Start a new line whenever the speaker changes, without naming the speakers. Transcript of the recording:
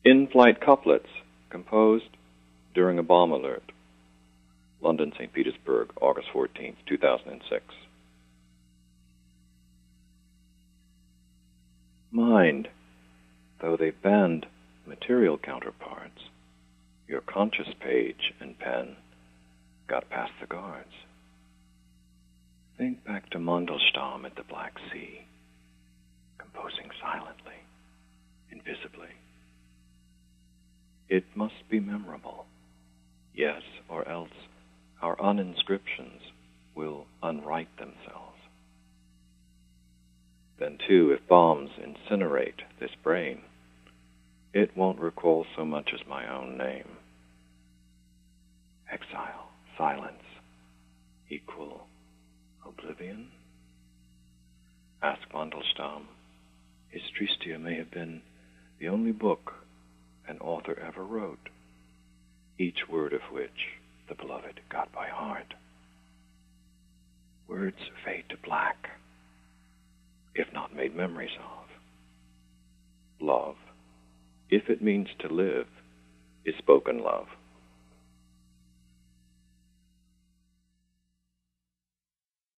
In-flight couplets composed during a bomb alert. London, St. Petersburg, August 14th, 2006. Mind, though they bend material counterparts, your conscious page and pen got past the guards. Think back to Mandelstam at the Black Sea, composing silently, invisibly. It must be memorable, yes, or else our uninscriptions will unwrite themselves. Then, too, if bombs incinerate this brain, it won't recall so much as my own name. Exile, silence, equal oblivion? Ask Mandelstam. His Tristia may have been the only book an author ever wrote, each word of which the beloved got by heart. Words fade to black, if not made memories of. Love, if it means to live, is spoken love.